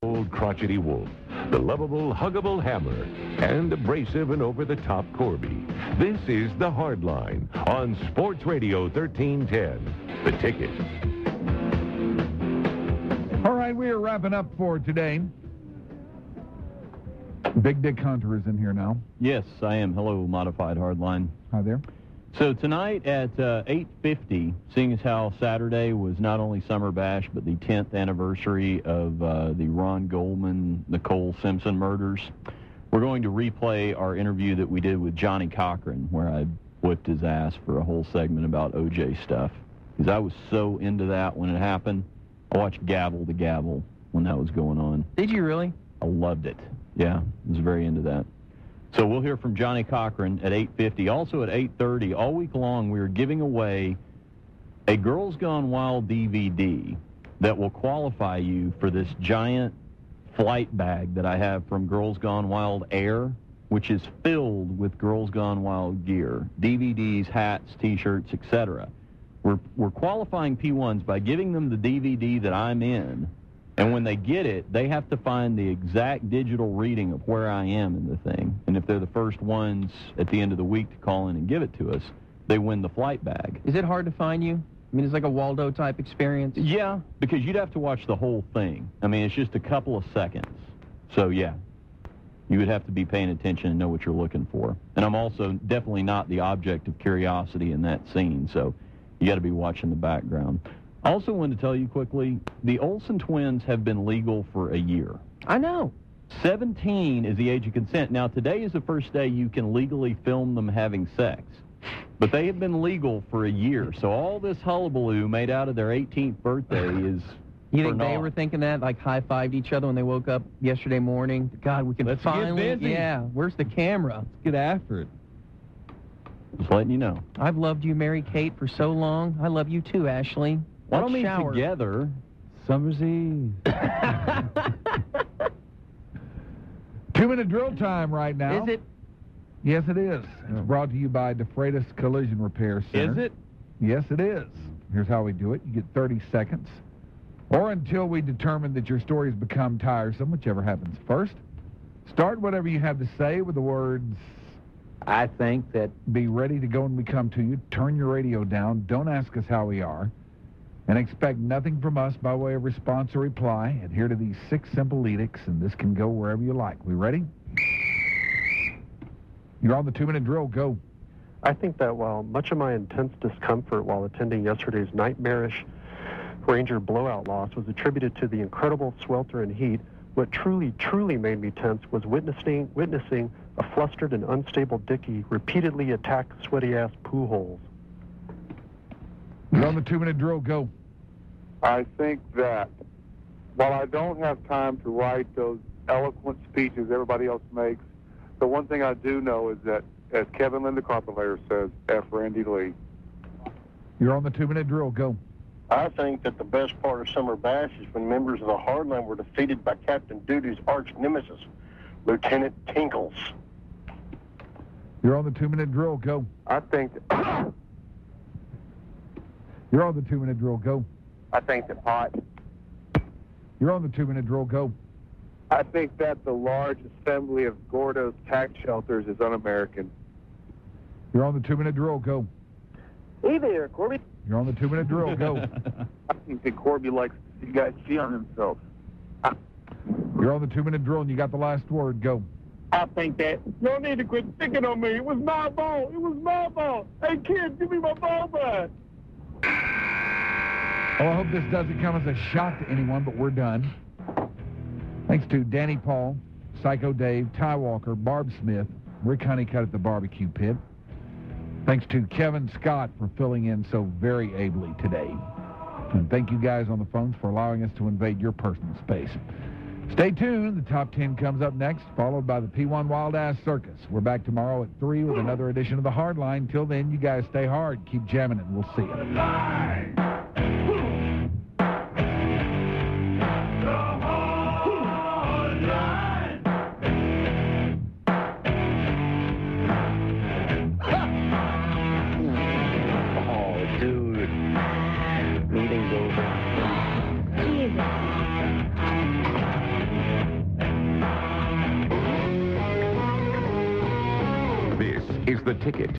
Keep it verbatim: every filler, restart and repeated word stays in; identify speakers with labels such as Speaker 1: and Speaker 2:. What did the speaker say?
Speaker 1: Old crotchety wolf, the lovable, huggable hammer, and abrasive and over-the-top Corby. This is The Hardline on Sports Radio thirteen ten. The Ticket.
Speaker 2: All right, we are wrapping up for today. Big Dick Hunter is in here now.
Speaker 3: Yes, I am. Hello, Modified Hardline.
Speaker 2: Hi there.
Speaker 3: So tonight at uh, eight fifty, seeing as how Saturday was not only Summer Bash, but the tenth anniversary of uh, the Ron Goldman, Nicole Simpson murders, we're going to replay our interview that we did with Johnny Cochran, where I whipped his ass for a whole segment about O J stuff. Because I was so into that when it happened. I watched Gavel to Gavel when that was going on.
Speaker 4: Did you really?
Speaker 3: I loved it. Yeah, I was very into that. So we'll hear from Johnny Cochran at eight fifty. Also at eight thirty, all week long, we are giving away a Girls Gone Wild D V D that will qualify you for this giant flight bag that I have from Girls Gone Wild Air, which is filled with Girls Gone Wild gear, D V Ds, hats, T-shirts, et cetera. We're, we're qualifying P ones by giving them the D V D that I'm in, and when they get it, they have to find the exact digital reading of where I am in the thing. And if they're the first ones at the end of the week to call in and give it to us, they win the flight bag.
Speaker 4: Is it hard to find you? I mean, it's like a Waldo-type experience?
Speaker 3: Yeah, because you'd have to watch the whole thing. I mean, it's just a couple of seconds. So, yeah, you would have to be paying attention and know what you're looking for. And I'm also definitely not the object of curiosity in that scene, so you got to be watching the background. I also wanted to tell you quickly, the Olsen twins have been legal for a year.
Speaker 4: I know.
Speaker 3: seventeen is the age of consent. Now, today is the first day you can legally film them having sex. But they have been legal for a year. So all this hullabaloo made out of their eighteenth birthday is
Speaker 4: You think
Speaker 3: for
Speaker 4: they
Speaker 3: naught.
Speaker 4: were thinking that, like high-fived each other when they woke up yesterday morning? God, we can
Speaker 3: Let's get
Speaker 4: finally...
Speaker 3: busy.
Speaker 4: Yeah, where's the camera?
Speaker 3: Let's get after it. Just letting you know.
Speaker 4: I've loved you, Mary Kate, for so long. I love you too, Ashley.
Speaker 3: Why don't
Speaker 4: Let's
Speaker 3: we
Speaker 4: shower.
Speaker 3: together? Summer's Eve.
Speaker 2: Two-minute drill time right now.
Speaker 4: Is it?
Speaker 2: Yes, it is. It's brought to you by DeFreitas Collision Repair Center.
Speaker 3: Is it?
Speaker 2: Yes, it is. Here's how we do it. You get thirty seconds, or until we determine that your story has become tiresome, whichever happens first. Start whatever you have to say with the words, I think that, be ready to go when we come to you. Turn your radio down. Don't ask us how we are. And expect nothing from us by way of response or reply. Adhere to these six simple edicts, and this can go wherever you like. We ready? You're on the two-minute drill. Go.
Speaker 5: I think that while much of my intense discomfort while attending yesterday's nightmarish Ranger blowout loss was attributed to the incredible swelter and heat, what truly, truly made me tense was witnessing witnessing a flustered and unstable Dickie repeatedly attack sweaty-ass poo holes.
Speaker 2: You're on the two-minute drill. Go.
Speaker 6: I think that while I don't have time to write those eloquent speeches everybody else makes, the one thing I do know is that, as Kevin Linda Carpenter says, F. Randy Lee.
Speaker 2: You're on the two-minute drill. Go.
Speaker 7: I think that the best part of Summer Bash is when members of the Hardline were defeated by Captain Duty's arch nemesis, Lieutenant Tinkles.
Speaker 2: You're on the two-minute drill. Go.
Speaker 6: I think that,
Speaker 2: You're on the two-minute drill. Go.
Speaker 6: I think that pot.
Speaker 2: You're on the two-minute drill. Go.
Speaker 6: I think that the large assembly of Gordo's tax shelters is un-American.
Speaker 2: You're on the two-minute drill. Go.
Speaker 7: Hey there, Corby.
Speaker 2: You're on the two-minute drill. Go.
Speaker 6: I think that Corby likes to see guys cheat on himself.
Speaker 2: You're on the two-minute drill, and you got the last word. Go.
Speaker 7: I think that y'all need to quit picking on me. It was my ball. It was my ball. Hey, kids, give me my ball back.
Speaker 2: Oh, I hope this doesn't come as a shock to anyone, but we're done. Thanks to Danny Paul, Psycho Dave, Ty Walker, Barb Smith, Rick Honeycutt at the barbecue pit. Thanks to Kevin Scott for filling in so very ably today. And thank you guys on the phones for allowing us to invade your personal space. Stay tuned. The top ten comes up next, followed by the P one Wild Ass Circus. We're back tomorrow at three with another edition of The Hardline. Till then, you guys stay hard. Keep jamming it. We'll see you.
Speaker 7: Meeting's over.
Speaker 8: Jesus.
Speaker 1: is the ticket